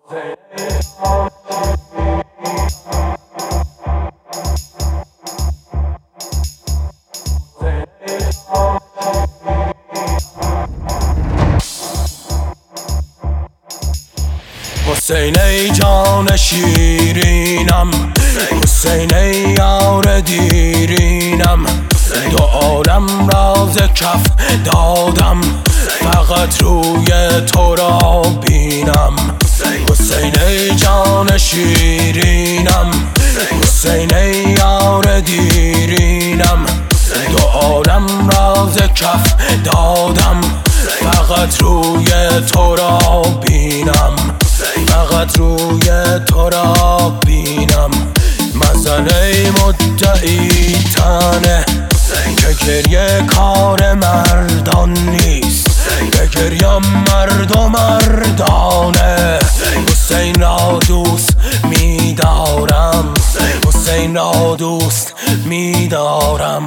حسین ای جان شیرینم، حسین ای یار دیرینم، دو عالم راز کف دادم فقط روی تو را بینم. حسین ای جان شیرینم، حسین ای یار دیرینم، دو عالم راز کف دادم فقط روی تو را بینم، فقط روی تو را بینم. مزن ای مدعی تنه که گریه کار مردان نیست، بگریم مرد و مردانه. حسین را دوست می‌دارم، حسین را دوست می‌دارم.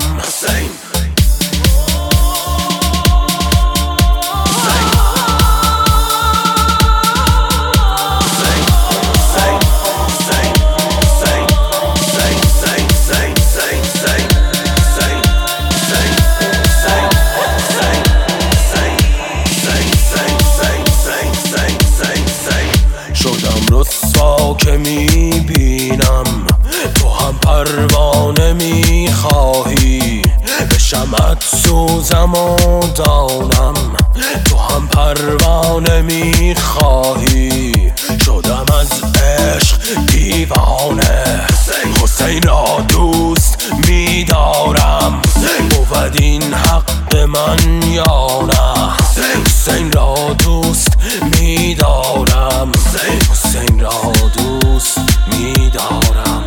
رسوا که میبینم تو هم پروانه میخواهی، به شمعت سوزم و دانم تو هم پروانه میخواهی. شدم از عشق دیوانه، حسین را دوست میدارم. بود این حق من یا نه؟ حسین را دوست میدارم، حسین را دوست میدارم.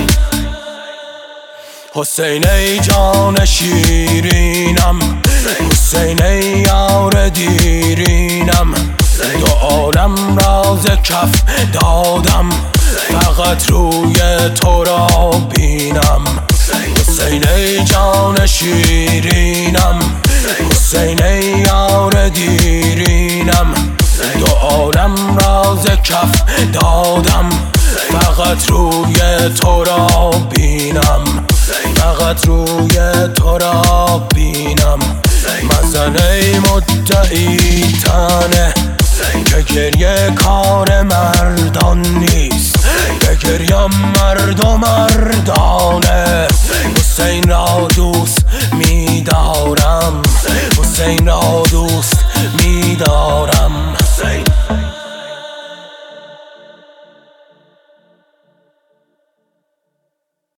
حسین ای جان شیرینم، حسین ای یار دیرینم، دو عالم راز کف دادم فقط روی تو را بینم. حسین ای جان شیرینم، حسین ای یار دیرینم، دو عالم راز کف دادم فقط روی تو را بینم، فقط روی تو را بینم. مزن ای مدعی تنه که گریه کار مردان نیست، بگریم مرد و مردانه. حسین را دوست می‌دارم، حسین را دوست می‌دارم.